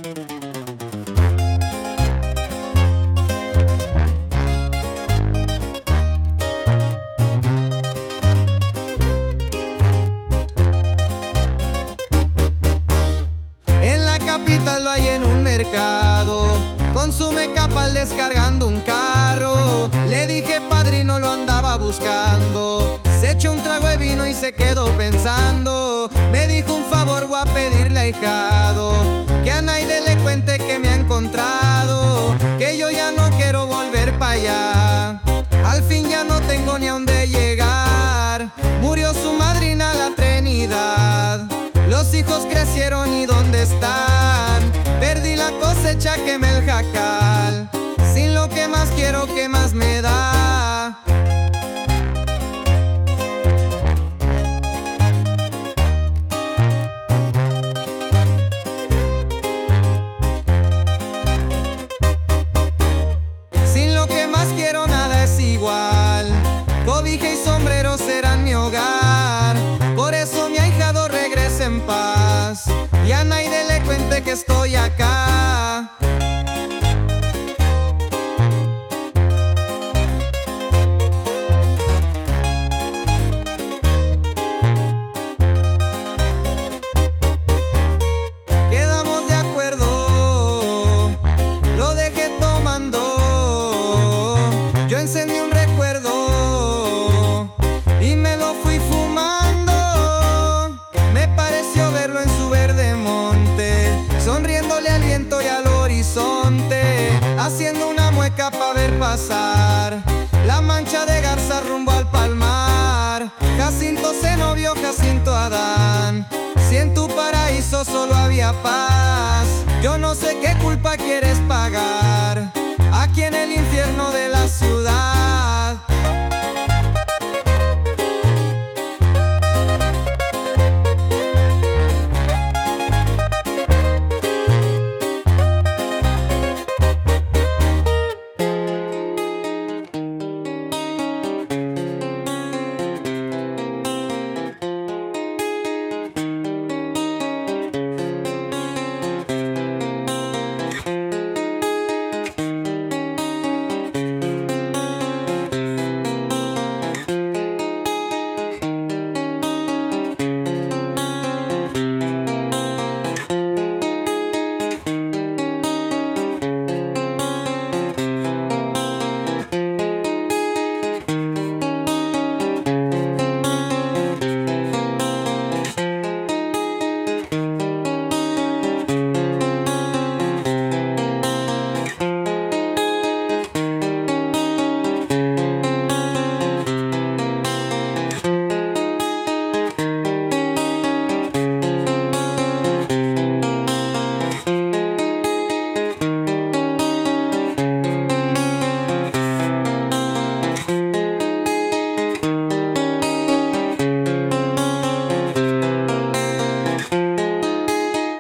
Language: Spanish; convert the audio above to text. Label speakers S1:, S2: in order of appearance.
S1: En la capital lo hay en un mercado, consume capal descargando un carro. Le dije padrino, lo andaba buscando. Se echó un trago de vino y se quedó pensando. Me dijo un favor voy a pedirle a hijado, que a nadie le cuente que me ha encontrado, que yo ya no quiero volver para allá. Al fin ya no tengo ni a dónde llegar. Murió su madrina la Trinidad. Los hijos crecieron y ¿dónde están? Perdí la cosecha, quemé el jacal. Sin lo que más quiero, ¿qué más me da? Sin lo que más quiero nada es igual. Cobija y sombrero serán mi hogar. Por eso mi ahijado regrese en paz y a nadie le cuente que estoy acá. Quedamos de acuerdo, lo dejé tomando. Yo encendí un recuerdo y me lo fui fumando. Me pareció verlo en su verde monte, sonriéndole al viento y al horizonte, haciendo una mueca para ver pasar la mancha de garza rumbo al palmar. Jacinto Zenobio, Jacinto Adán, si en tu paraíso solo había paz, yo no sé qué culpa quieres